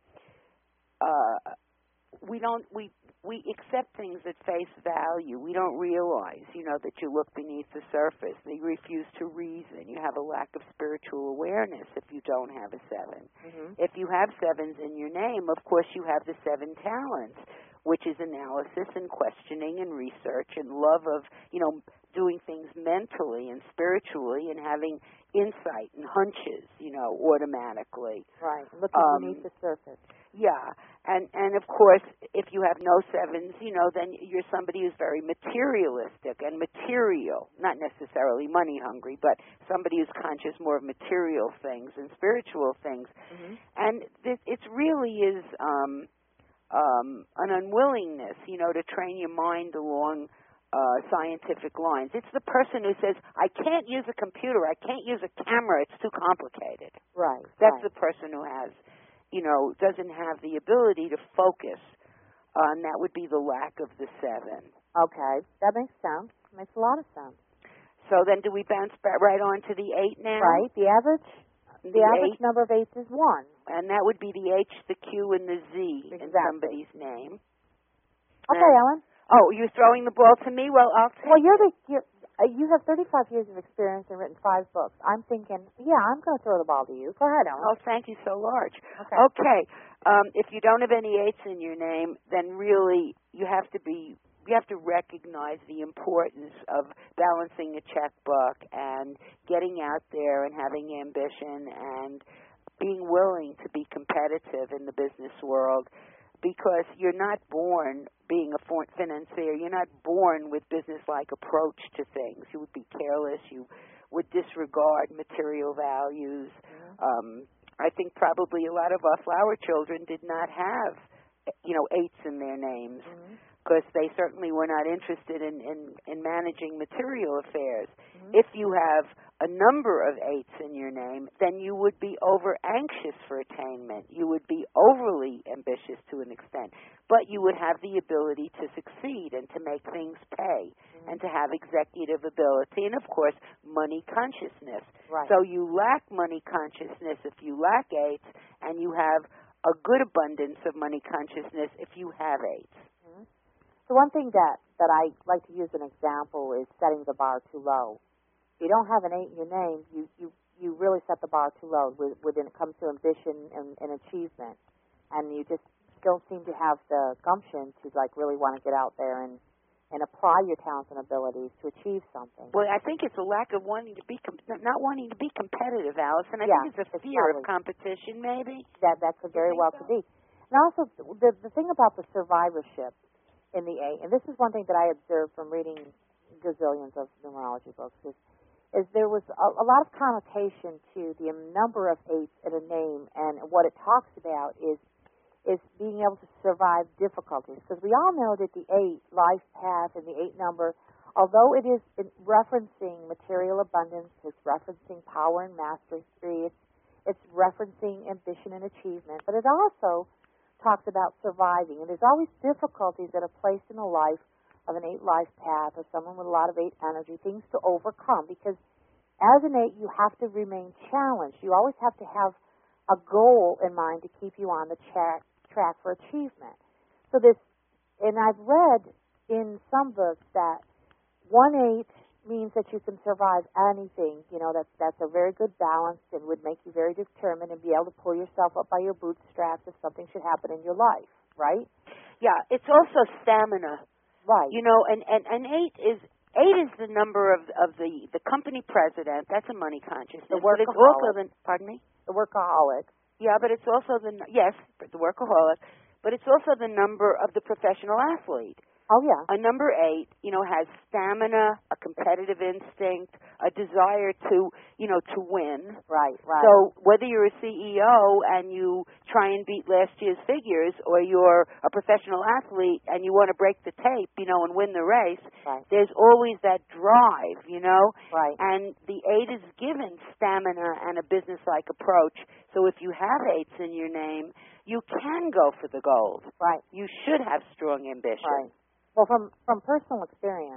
uh, we don't we we accept things at face value. We don't realize, you know, that you look beneath the surface. They refuse to reason. You have a lack of spiritual awareness if you don't have a seven. Mm-hmm. If you have sevens in your name, of course you have the seven talents, which is analysis and questioning and research and love of, you know, doing things mentally and spiritually and having insight and hunches, you know, automatically. Right. Looking Um, beneath the surface. Yeah, and and of course, if you have no sevens, you know, then you're somebody who's very materialistic and material, not necessarily money hungry, but somebody who's conscious more of material things and spiritual things. Mm-hmm. And it, it really is um, um, an unwillingness, you know, to train your mind along uh, scientific lines. It's the person who says, I can't use a computer, I can't use a camera, it's too complicated. Right. That's right. the person who has, you know, doesn't have the ability to focus. Uh, and that would be the lack of the seven. Okay, that makes sense. Makes a lot of sense. So then do we bounce back right on to the eight now? Right. The average the, the average eight, number of eights is one. And that would be the H, the Q, and the Z exactly. in somebody's name. Okay, and, Ellen. Oh, you're throwing the ball to me? Well, I'll take Well, you're it. the you're, uh, you have thirty-five years of experience and written five books. I'm thinking, yeah, I'm going to throw the ball to you. Go ahead, Ellen. Oh, thank you so large. Okay. Okay. Um, if you don't have any eights in your name, then really you have to be you have to recognize the importance of balancing a checkbook and getting out there and having ambition and being willing to be competitive in the business world, because you're not born being a financier. You're not born with business-like approach to things. You would be careless. You would disregard material values. Mm-hmm. Um, I think probably a lot of our flower children did not have, you know, eights in their names, because mm-hmm. they certainly were not interested in, in, in managing material affairs. Mm-hmm. If you have a number of eights in your name, then you would be over anxious for attainment. You would be overly ambitious to an extent, but you would have the ability to succeed and to make things pay mm-hmm. and to have executive ability and, of course, money consciousness. Right. So you lack money consciousness if you lack eights, and you have a good abundance of money consciousness if you have eights. Mm-hmm. So one thing that, that I like to use an example is setting the bar too low. If you don't have an eight in your name, you, you, you really set the bar too low when it comes to ambition and, and achievement. And you just don't seem to have the gumption to, like, really want to get out there and, and apply your talents and abilities to achieve something. Well, I think it's a lack of wanting to be, com- not wanting to be competitive, Allison. I yeah, think it's a it's fear probably, of competition, maybe. That that could very well so? could be. And also, the the thing about the survivorship in the eight, and this is one thing that I observed from reading gazillions of numerology books, is is there was a, a lot of connotation to the number of eights in a name, and what it talks about is is being able to survive difficulties. Because we all know that the eight life path and the eight number, although it is referencing material abundance, it's referencing power and mastery, it's, it's referencing ambition and achievement, but it also talks about surviving. And there's always difficulties that are placed in the life of an eight life path or someone with a lot of eight energy, things to overcome, because as an eight you have to remain challenged. You always have to have a goal in mind to keep you on the track track for achievement. So this, and I've read in some books that one eight means that you can survive anything. You know, that's that's a very good balance and would make you very determined and be able to pull yourself up by your bootstraps if something should happen in your life, right? Yeah, it's also stamina. Right. You know, and, and, and eight is eight is the number of of the, the company president. That's a money consciousness. The workaholic. But it's also the, pardon me? The workaholic. Yeah, but it's also the, yes, the workaholic, but it's also the number of the professional athlete. Oh, yeah. A number eight, you know, has stamina, a competitive instinct, a desire to, you know, to win. Right, right. So whether you're a C E O and you try and beat last year's figures, or you're a professional athlete and you want to break the tape, you know, and win the race, right. there's always that drive, you know. Right. And the eight is given stamina and a business-like approach. So if you have eights in your name, you can go for the gold. Right. You should have strong ambition. Right. Well, from, from personal experience,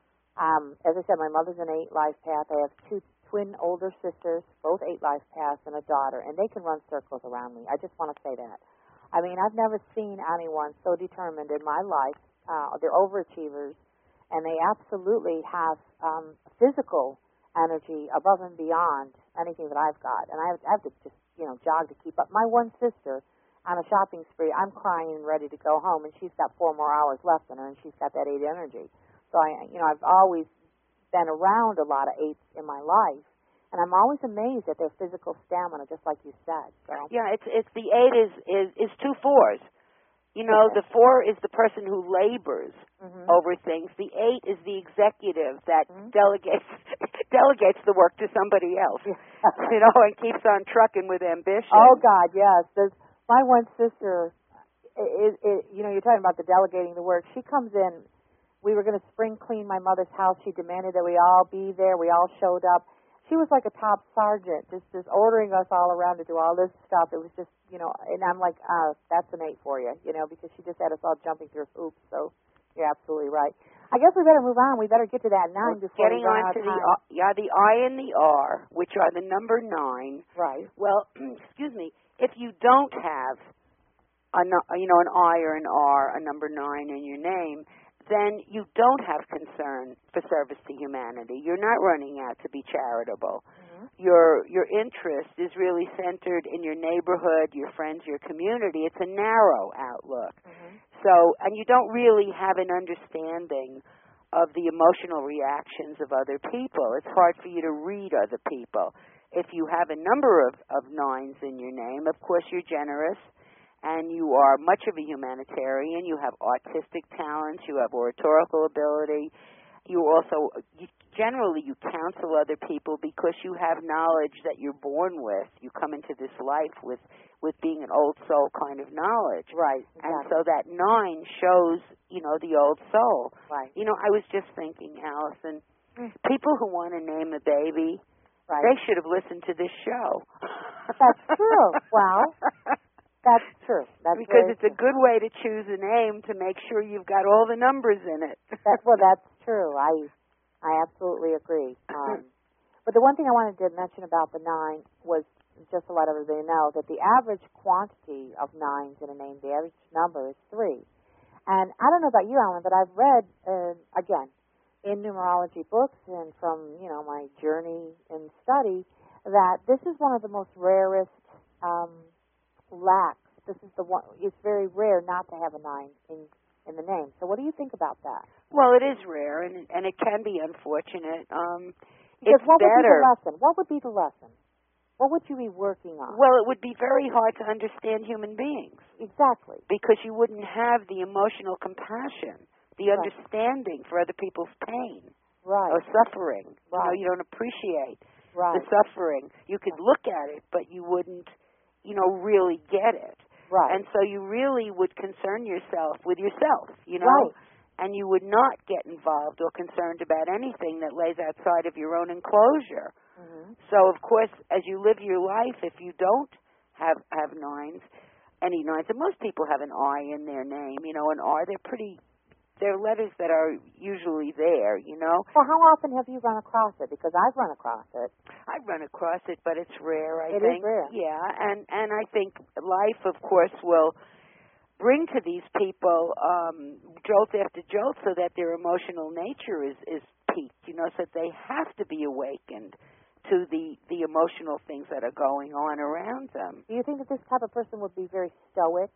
um, as I said, my mother's an eight life path. I have two twin older sisters, both eight life paths, and a daughter, and they can run circles around me. I just want to say that. I mean, I've never seen anyone so determined in my life. Uh, they're overachievers, and they absolutely have um, physical energy above and beyond anything that I've got. And I have, I have to just, you know, jog to keep up. My one sister, on a shopping spree, I'm crying and ready to go home, and she's got four more hours left in her, and she's got that eight energy. So I, you know, I've always been around a lot of eights in my life, and I'm always amazed at their physical stamina, just like you said. So. Yeah, it's it's the eight is is is two fours. You know, okay. The four is the person who labors mm-hmm. over things. The eight is the executive that mm-hmm. delegates delegates the work to somebody else. You know, and keeps on trucking with ambition. Oh God, yes. There's my one sister. Is, is, you know, you're talking about the delegating the work. She comes in we were going to spring clean my mother's house. She demanded that we all be there. We all showed up. She was like a top sergeant, just just ordering us all around to do all this stuff. It was just, you know, and I'm like, uh, that's an eight for you, you know, because she just had us all jumping through hoops. So you're absolutely right. I guess we better move on. We better get to that nine well, before getting we run on out to of the time. uh, yeah the I and the R, which are the number nine. Right. Well, excuse me. If you don't have a nu- you know an I or an R, a number nine in your name, then you don't have concern for service to humanity. You're not running out to be charitable. Mm-hmm. Your your interest is really centered in your neighborhood, your friends, your community. It's a narrow outlook. Mm-hmm. So, and you don't really have an understanding of the emotional reactions of other people. It's hard for you to read other people. If you have a number of, of nines in your name, of course you're generous, and you are much of a humanitarian. You have artistic talents. You have oratorical ability. You also, you, generally, you counsel other people because you have knowledge that you're born with. You come into this life with, with being an old soul kind of knowledge. Right. Exactly. And so that nine shows, you know, the old soul. Right. You know, I was just thinking, Allison, mm. people who want to name a baby, right. they should have listened to this show. That's true. Well, that's true. That's because it's true. a good way to choose a name to make sure you've got all the numbers in it. That, well, that's true. I I absolutely agree. Um, but the one thing I wanted to mention about the nine was just to let everybody know that the average quantity of nines in a name, the average number is three. And I don't know about you, Alan, but I've read, uh, again, in numerology books and from, you know, my journey in study, that this is one of the most rarest um, lacks. This is the one. It's very rare not to have a nine in in the name. So, what do you think about that? Well, it is rare, and and it can be unfortunate. Um, because it's what better. would be the lesson? What would be the lesson? What would you be working on? Well, it would be very hard to understand human beings. Exactly. Because you wouldn't have the emotional compassion, the right. understanding for other people's pain right. or suffering. Right. You know, you don't appreciate right. the suffering. You could right. look at it, but you wouldn't, you know, really get it. Right. And so you really would concern yourself with yourself, you know, right. and you would not get involved or concerned about anything that lays outside of your own enclosure. Mm-hmm. So, of course, as you live your life, if you don't have have nines, any nines, and most people have an I in their name, you know, an R, they're pretty, they're letters that are usually there, you know. Well, how often have you run across it? Because I've run across it. I've run across it, but it's rare, I it think. It is rare. Yeah, and, and I think life, of course, will bring to these people um, jolt after jolt so that their emotional nature is, is peaked, you know, so that they have to be awakened to the, the emotional things that are going on around them. Do you think that this type of person would be very stoic?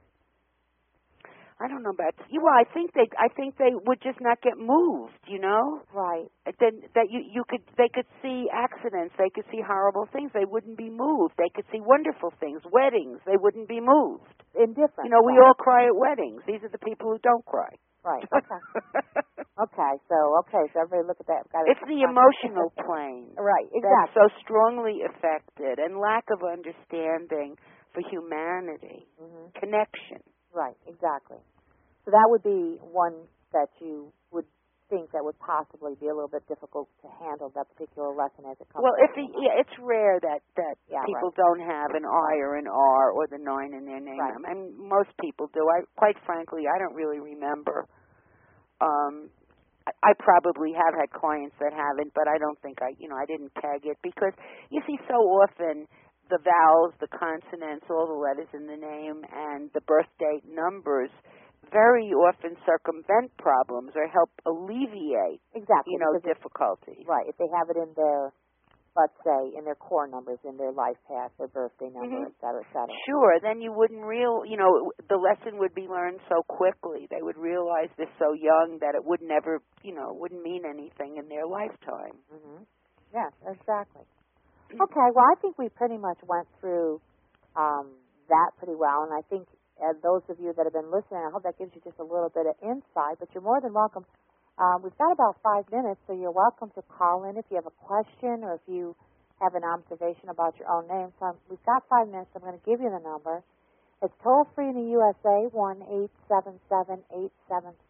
I don't know about you. Well, I think they, I think they would just not get moved. You know, right? Then that you, you could, they could see accidents, they could see horrible things, they wouldn't be moved. They could see wonderful things, weddings, they wouldn't be moved. Indifferent. You know, we right. all cry at weddings. These are the people who don't cry. Right. Okay. okay. So okay. So everybody look at that. Got it's the emotional plane. Right. Exactly. That's so strongly affected, and lack of understanding for humanity, mm-hmm. connection. Right. Exactly. So that would be one that you would think that would possibly be a little bit difficult to handle that particular lesson as it comes. Well, if the, yeah, it's rare that that yeah, people right. don't have an I or an R or the nine in their name. Right. I mean, most people do. I quite frankly, I don't really remember. Um, I, I probably have had clients that haven't, but I don't think I, you know, I didn't tag it because you see so often the vowels, the consonants, all the letters in the name, and the birth date numbers very often circumvent problems or help alleviate, exactly, you know, difficulties. Right. If they have it in their, let's say, in their core numbers, in their life path, their birthday number, mm-hmm. et cetera, et cetera. Sure. Then you wouldn't real, you know, the lesson would be learned so quickly. They would realize they're so young that it would never, you know, wouldn't mean anything in their lifetime. Mm-hmm. Yes, exactly. Okay. Well, I think we pretty much went through um, that pretty well, and I think. And those of you that have been listening, I hope that gives you just a little bit of insight, but you're more than welcome. Um, we've got about five minutes, so you're welcome to call in if you have a question or if you have an observation about your own name. So I'm, we've got five minutes. I'm going to give you the number. It's toll-free in the U S A, one eight seven seven, eight seven six,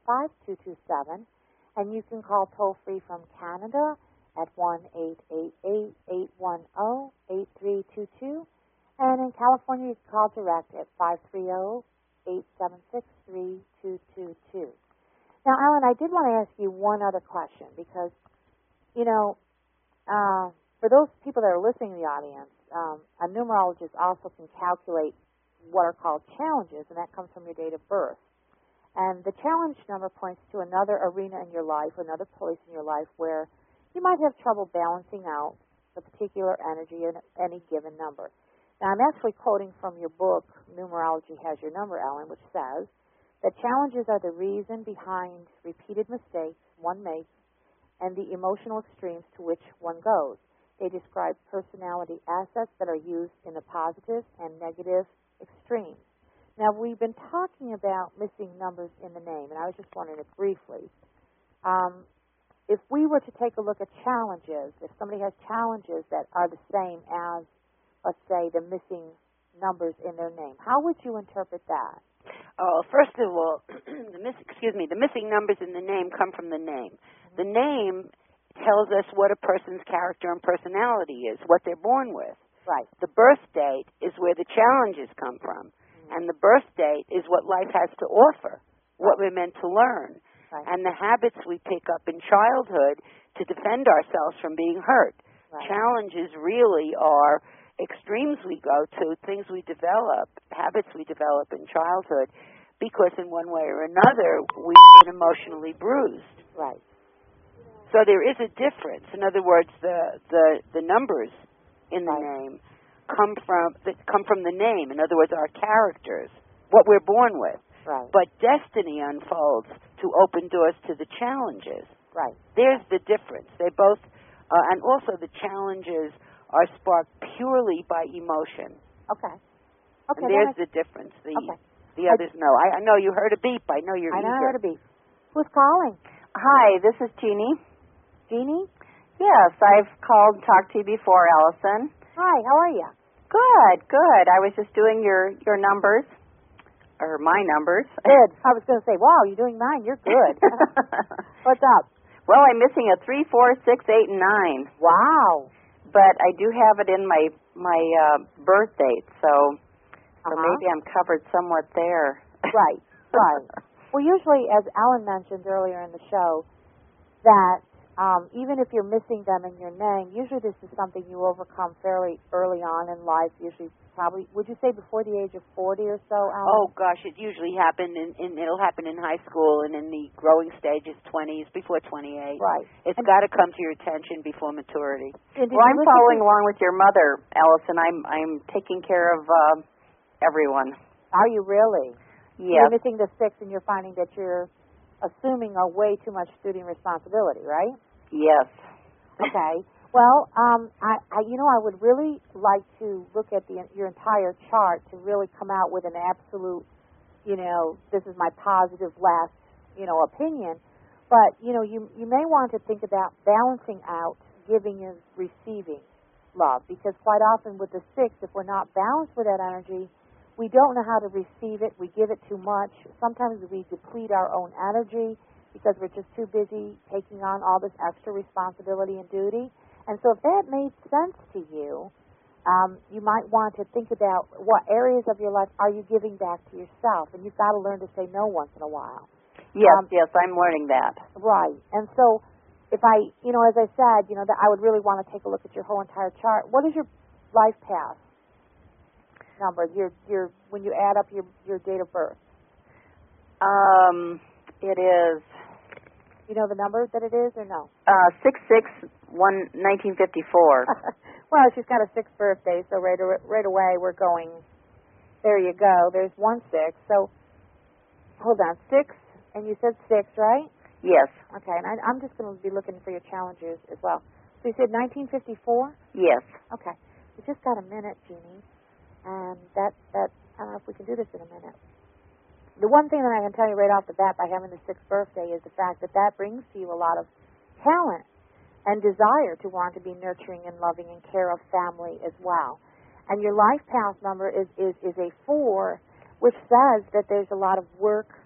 five two two seven. And you can call toll-free from Canada at one eight eight eight, eight one zero, eight three two two. And in California, you can call direct at five three zero, eight seven six, three two two two. Now, Alan, I did want to ask you one other question because, you know, uh, for those people that are listening in the audience, um, a numerologist also can calculate what are called challenges, and that comes from your date of birth. And the challenge number points to another arena in your life, another place in your life where you might have trouble balancing out the particular energy in any given number. Now, I'm actually quoting from your book, Numerology Has Your Number, Ellen, which says that challenges are the reason behind repeated mistakes one makes and the emotional extremes to which one goes. They describe personality assets that are used in the positive and negative extremes. Now, we've been talking about missing numbers in the name, and I was just wondering if briefly, um, if we were to take a look at challenges, if somebody has challenges that are the same as, let's say, the missing numbers in their name, how would you interpret that? Oh, first of all, the miss, excuse me, the missing numbers in the name come from the name. Mm-hmm. The name tells us what a person's character and personality is, what they're born with. Right. The birth date is where the challenges come from. And the birth date is what life has to offer, what we're meant to learn. Right. And the habits we pick up in childhood to defend ourselves from being hurt. Right. Challenges really are extremes we go to, things we develop, habits we develop in childhood, because in one way or another we've been emotionally bruised. Right. So there is a difference. In other words, the, the, the numbers in the right. name come from that come from the name. In other words, our characters, what we're born with. Right. But destiny unfolds to open doors to the challenges. Right. There's the difference. They both, uh, and also the challenges are sparked purely by emotion. Okay. Okay. And there's the difference. The okay. the others know. I, I know you heard a beep. I know you're I know eager. I heard a beep. Who's calling? Hi, this is Jeannie. Jeannie? Yes, I've called and talked to you before, Allison. Hi, how are you? Good, good. I was just doing your, your numbers, or my numbers. Good. I was going to say, wow, you're doing mine. You're good. What's up? Well, I'm missing a three, four, six, eight, and nine. Wow. But I do have it in my my uh, birth date, so so uh-huh. maybe I'm covered somewhat there. Right, right. Well, usually, as Alan mentioned earlier in the show, that Um, even if you're missing them in your name, usually this is something you overcome fairly early on in life, usually probably, would you say before the age of forty or so, Alan? Oh, gosh, it usually happen in, in, it'll happen in high school and in the growing stages, twenties, before twenty-eight. Right. It's got to come to your attention before maturity. Well, I'm following along with your mother, Allison. I'm I'm taking care of uh, everyone. Are you really? Yes. You're missing the six and you're finding that you're assuming a way too much duty and responsibility, right? Yes. Okay. Well, um, I, I, you know, I would really like to look at the your entire chart to really come out with an absolute, you know, this is my positive last, you know, opinion. But you know, you you may want to think about balancing out giving and receiving love, because quite often with the six, if we're not balanced with that energy, we don't know how to receive it. We give it too much. Sometimes we deplete our own energy because we're just too busy taking on all this extra responsibility and duty. And so if that made sense to you, um, you might want to think about what areas of your life are you giving back to yourself. And you've got to learn to say no once in a while. Yes, um, yes, I'm learning that. Right. And so if I, you know, as I said, you know, that I would really want to take a look at your whole entire chart. What is your life path number, your, your, when you add up your, your date of birth? Um, it is... You know the number that it is, or no? Uh, six six one nineteen fifty four. Well, she's got a sixth birthday, so right right away we're going. There you go. There's one six. So hold on, six, and you said six, right? Yes. Okay, and I, I'm just going to be looking for your challenges as well. So you said nineteen fifty-four? Yes. Okay. We just got a minute, Jeannie, and that that I don't know if we can do this in a minute. The one thing that I can tell you right off the bat by having the sixth birthday is the fact that that brings to you a lot of talent and desire to want to be nurturing and loving and care of family as well. And your life path number is, is, is a four, which says that there's a lot of work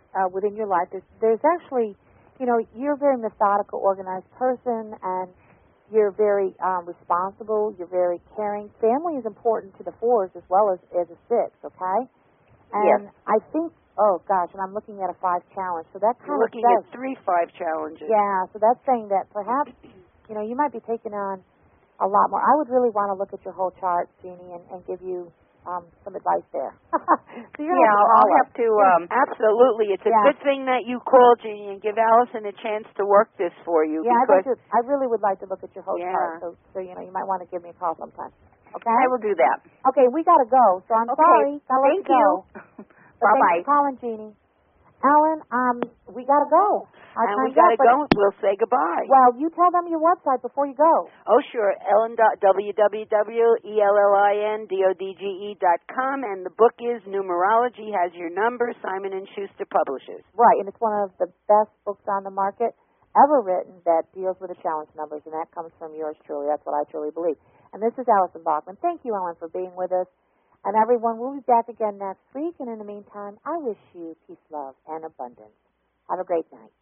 uh, within your life, there's, there's actually, you know, you're a very methodical, organized person, and you're very um, responsible. You're very caring. Family is important to the fours as well as, as a six, okay? And yes. I think, oh, gosh, and I'm looking at a five challenge. So that kind You're of looking says, at three five challenges. yeah, so that's saying that perhaps, you know, you might be taking on a lot more. I would really want to look at your whole chart, Jeannie, and, and give you um, some advice there. So you're Yeah, gonna I'll, I'll call have to. Um, Absolutely. It's a Yeah. good thing that you called, Jeannie, and give Allison a chance to work this for you. Yeah, I'd like because to, I really would like to look at your whole Yeah. chart. So, so you know, you might want to give me a call sometime. Okay. I will do that. Okay, we got to go. So I'm Okay, sorry. Gotta let thank you. Go. you. But Bye thanks bye. for calling, Jeannie. Alan, um, we got to go. Our and we time's got to up, but- go. We'll say goodbye. Well, you tell them your website before you go. Oh, sure. Ellen dot w w w dot e l l i n d o d g e dot com, and the book is Numerology Has Your Number, Simon and Schuster Publishers. Right, and it's one of the best books on the market ever written that deals with the challenge numbers, and that comes from yours truly. That's what I truly believe. And this is Allison Bachman. Thank you, Ellen, for being with us. And everyone, we'll be back again next week. And in the meantime, I wish you peace, love, and abundance. Have a great night.